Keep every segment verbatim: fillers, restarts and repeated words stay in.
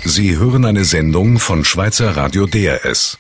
Sie hören eine Sendung von Schweizer Radio D R S.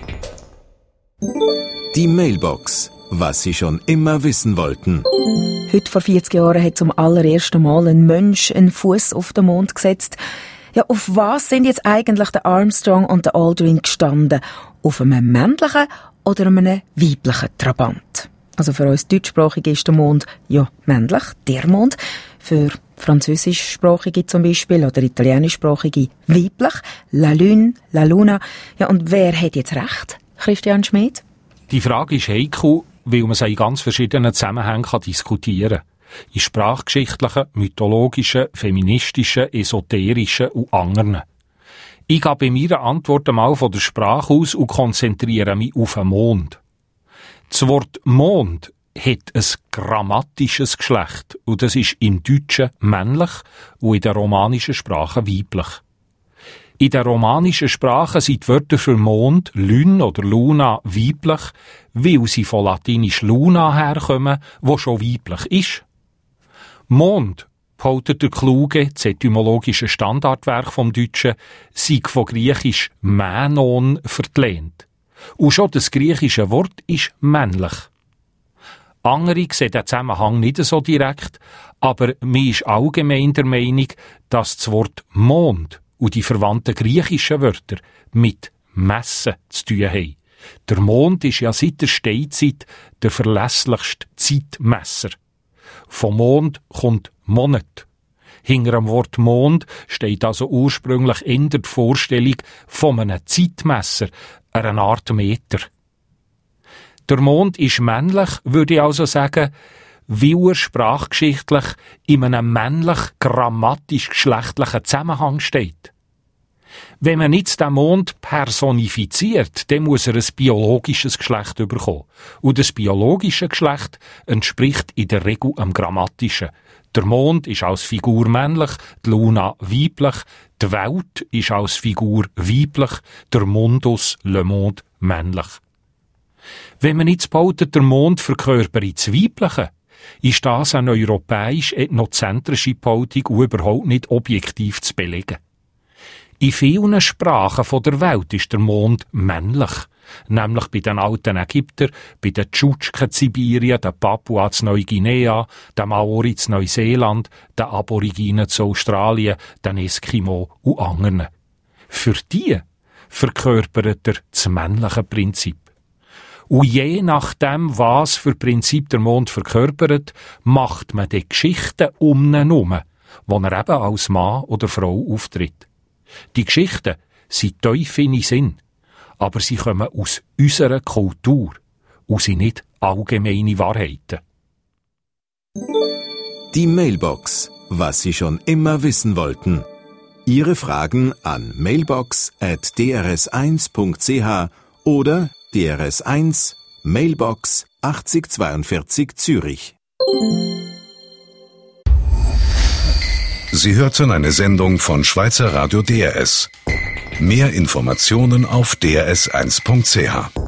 Die Mailbox. Was Sie schon immer wissen wollten. Heute vor vierzig Jahren hat zum allerersten Mal ein Mensch einen Fuß auf den Mond gesetzt. Ja, auf was sind jetzt eigentlich der Armstrong und der Aldrin gestanden? Auf einem männlichen oder einem weiblichen Trabant? Also für uns Deutschsprachige ist der Mond ja männlich, der Mond. Für Französischsprachige zum Beispiel oder Italienischsprachige weiblich, la Lune, la Luna. Ja, und wer hat jetzt recht? Christian Schmid? Die Frage ist heikel, weil man sie in ganz verschiedenen Zusammenhängen diskutieren kann. In sprachgeschichtlichen, mythologischen, feministischen, esoterischen und anderen. Ich gehe bei meiner Antwort einmal von der Sprache aus und konzentriere mich auf den Mond. Das Wort Mond hat ein grammatisches Geschlecht und das ist im Deutschen männlich und in der romanischen Sprache weiblich. In der romanischen Sprache sind die Wörter für Mond, Lune oder Luna weiblich, weil sie von latinisch Luna herkommen, wo schon weiblich ist. Mond, behauptet der Kluge, das etymologische Standardwerk vom Deutschen, sei von griechisch Mänon verlehnt. Und schon das griechische Wort ist männlich. Andere sehen den Zusammenhang nicht so direkt, aber man ist allgemein der Meinung, dass das Wort Mond und die verwandten griechischen Wörter mit Messen zu tun haben. Der Mond ist ja seit der Steinzeit der verlässlichste Zeitmesser. Vom Mond kommt Monat. Hinter dem Wort Mond steht also ursprünglich in der Vorstellung von einem Zeitmesser, einer Art Meter. Der Mond ist männlich, würde ich also sagen, weil er sprachgeschichtlich in einem männlich-grammatisch-geschlechtlichen Zusammenhang steht. Wenn man jetzt den Mond personifiziert, dann muss er ein biologisches Geschlecht bekommen. Und das biologische Geschlecht entspricht in der Regel am grammatischen. Der Mond ist als Figur männlich, die Luna weiblich, die Welt ist als Figur weiblich, der Mundus, le monde, männlich. Wenn man jetzt behauptet, der Mond verkörpert das Weibliche, ist das eine europäisch-ethnozentrische Behauptung und überhaupt nicht objektiv zu belegen. In vielen Sprachen der Welt ist der Mond männlich, nämlich bei den alten Ägyptern, bei den Tschutschken in Sibirien, den Papua in Neuguinea, den Maori in Neuseeland, den Aboriginen in Australien, den Eskimo und anderen. Für die verkörpert er das männliche Prinzip. Und je nachdem, was für Prinzip der Mond verkörpert, macht man die Geschichten um ihn herum, wo er eben als Mann oder Frau auftritt. Die Geschichten sind tief in Sinn, aber sie kommen aus unserer Kultur und sind nicht allgemeine Wahrheiten. Die Mailbox. Was Sie schon immer wissen wollten. Ihre Fragen an mailbox at d r s eins punkt c h oder D R S eins, Mailbox achtzig zweiundvierzig Zürich. Sie hörten eine Sendung von Schweizer Radio D R S. Mehr Informationen auf d r s eins punkt c h.